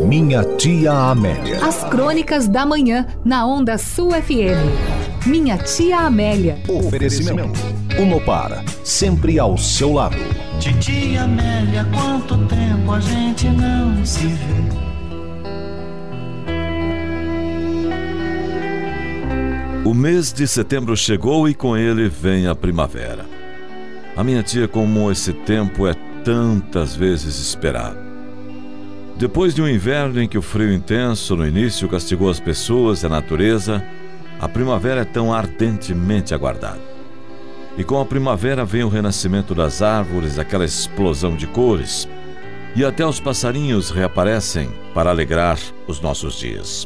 Minha Tia Amélia. As crônicas da manhã na Onda Sul FM. Minha Tia Amélia. Oferecimento. Unopar, sempre ao seu lado. Titia Amélia, quanto tempo a gente não se vê. O mês de setembro chegou e com ele vem a primavera. A minha tia, como esse tempo é tantas vezes esperado. Depois de um inverno em que o frio intenso no início castigou as pessoas e a natureza, a primavera é tão ardentemente aguardada. E com a primavera vem o renascimento das árvores, aquela explosão de cores, e até os passarinhos reaparecem para alegrar os nossos dias.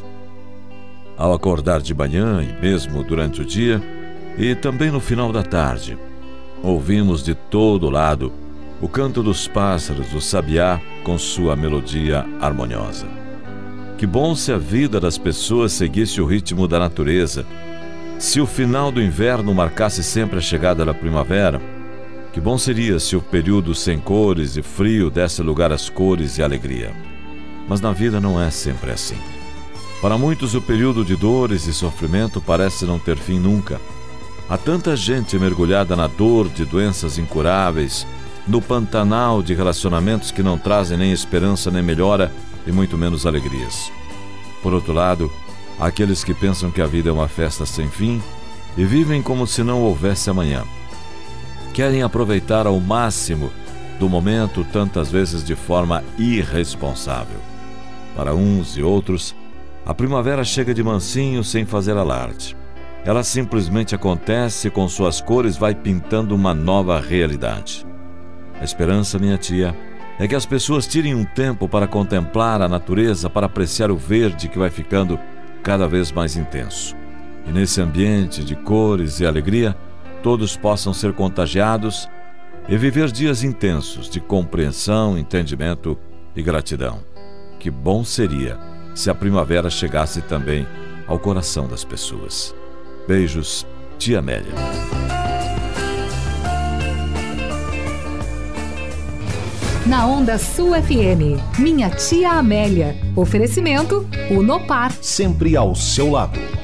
Ao acordar de manhã e mesmo durante o dia, e também no final da tarde, ouvimos de todo lado o canto dos pássaros, do sabiá com sua melodia harmoniosa. Que bom se a vida das pessoas seguisse o ritmo da natureza, se o final do inverno marcasse sempre a chegada da primavera. Que bom seria se o período sem cores e frio desse lugar às cores e alegria. Mas na vida não é sempre assim. Para muitos, o período de dores e sofrimento parece não ter fim nunca. Há tanta gente mergulhada na dor de doenças incuráveis, no pantanal de relacionamentos que não trazem nem esperança nem melhora e muito menos alegrias. Por outro lado, há aqueles que pensam que a vida é uma festa sem fim e vivem como se não houvesse amanhã. Querem aproveitar ao máximo do momento, tantas vezes de forma irresponsável. Para uns e outros, a primavera chega de mansinho sem fazer alarde. Ela simplesmente acontece e com suas cores vai pintando uma nova realidade. A esperança, minha tia, é que as pessoas tirem um tempo para contemplar a natureza, para apreciar o verde que vai ficando cada vez mais intenso. E nesse ambiente de cores e alegria, todos possam ser contagiados e viver dias intensos de compreensão, entendimento e gratidão. Que bom seria se a primavera chegasse também ao coração das pessoas. Beijos, Tia Amélia. Na Onda Sul FM, Minha Tia Amélia. Oferecimento Unopar. Sempre ao seu lado.